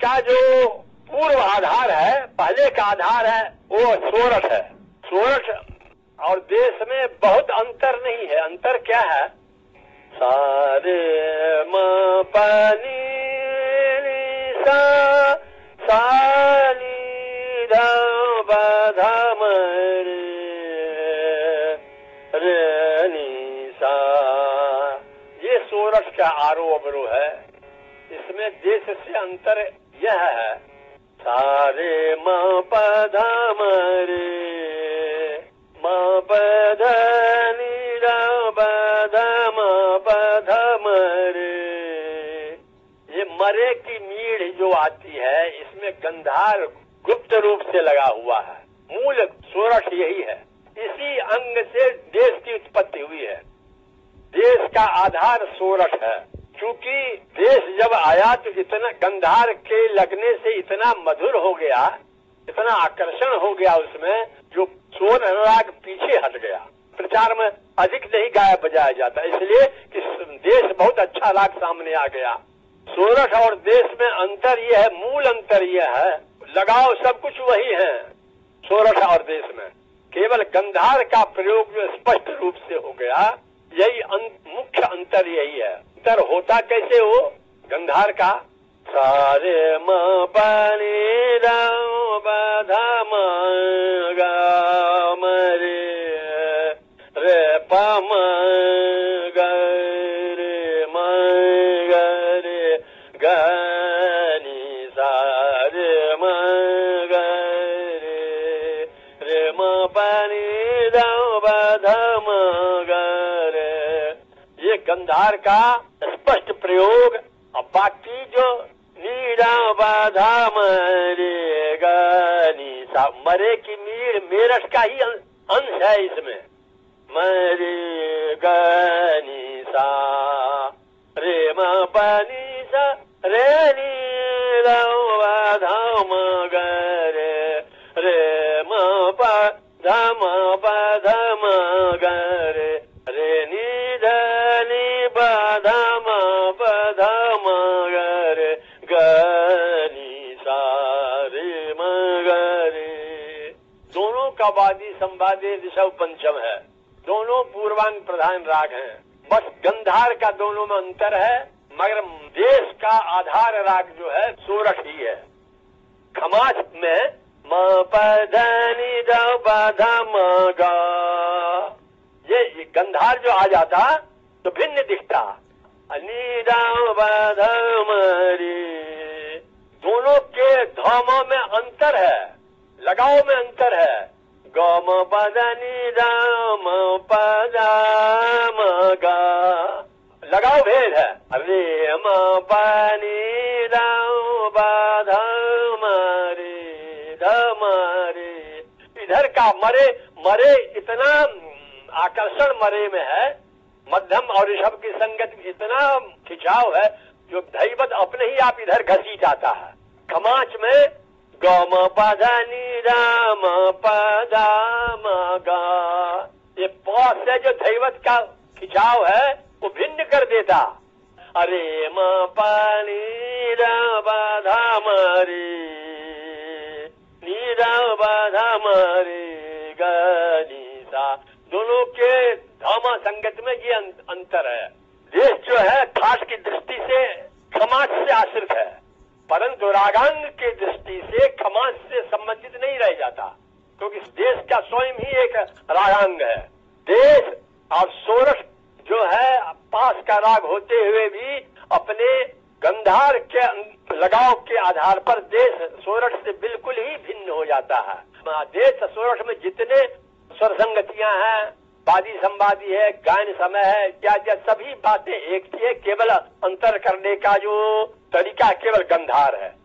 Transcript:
का जो पूर्व आधार है, पहले का आधार है, वो सोरठ है। सोरठ और देश में बहुत अंतर नहीं है। अंतर क्या है? सारे म पानी सा सानी धा बा धा म रे नी सा, ये सोरठ का आरोह अवरोह है। इसमें देश से अंतर यह है, सारे म प ध म रे म प ध नी ध ब ध म प ध म रे। ये मरे की मीढ़ जो आती है, इसमें गंधार गुप्त रूप से लगा हुआ है। मूल सोरठ यही है। इसी अंग से देश की उत्पत्ति हुई है। देश का आधार सोरठ है। क्योंकि देश जब आया तो इतना गंधार के लगने से इतना मधुर हो गया, इतना आकर्षण हो गया उसमें, जो सोन अनुराग पीछे हट गया। प्रचार में अधिक नहीं गाया बजाया जाता, इसलिए कि देश बहुत अच्छा राग सामने आ गया। सोरठ और देश में अंतर यह है, मूल अंतर यह है, लगाव सब कुछ वही है सोरठ और देश में। केवल गंधार का प्रयोग जो स्पष्ट रूप से हो गया, यही मुख्य अंतर यही है। अंतर होता कैसे हो गंधार का? सारे म पानी राम बाधा म गा म रे प म ग रे म ग रे ग नी सा रे म ग रे म पानी राम बाधा म ग रे। ये गंधार का स्पष्ट प्रयोग। अब बाकी जो नीरा बाधा मरे गी सा, मरे की मीर मेरठ का ही अंश है इसमें। मरे गी सा रे म पानी सा रे नीरा बाधा म ग रे म पा ध म पा ध म ग रे नी ध नी बाधा म प ध म ग रे ग नी सा रे म ग रे। दोनों का वादी संवादी ऋषभ पंचम है। दोनों पूर्वांग प्रधान राग हैं। बस गंधार का दोनों में अंतर है, मगर देश का आधार राग जो है सोरठ ही है। खमास में म प ध नी ध ब ध म ग, ये गंधार जो आ जाता तो भिन्न दिखता। नी ध ब ध म रे, दोनों के धामों में अंतर है, लगाव में अंतर है। ग म प ध नी ध म प ध म ग, लगाव भेद है। रे म प नी ध ब ध म रे ध म रे। इधर का मरे मरे इतना आकर्षण मरे में है, मध्यम और ऋषभ की संगत में इतना खिंचाव है, जो दैवत अपने ही आप इधर घसी जाता है। खमाच में ग म प ध नी ध म प ध म ग, ये प से जो दैवत का खिंचाव है वो भिन्न कर देता। अरे म प नी ध ब ध म रे नी ध ब ध म रे ग नी सा, दोनों के धामा संगत में ये अंतर है। देश जो है खास की दृष्टि से खमास से आश्रित है, परंतु रागांग की दृष्टि से खमास से संबंधित नहीं रह जाता, क्योंकि देश का स्वयं ही एक रागांग है। देश और सोरठ जो है पास का राग होते हुए भी अपने गंधार के लगाव के आधार पर देश सोरठ से बिल्कुल ही भिन्न हो जाता है। देश सोरठ में जितने स्वर संगतियां हैं, वादी संवादी है, गायन समय है, क्या सभी बातें एक थी, केवल अंतर करने का जो तरीका केवल गंधार है।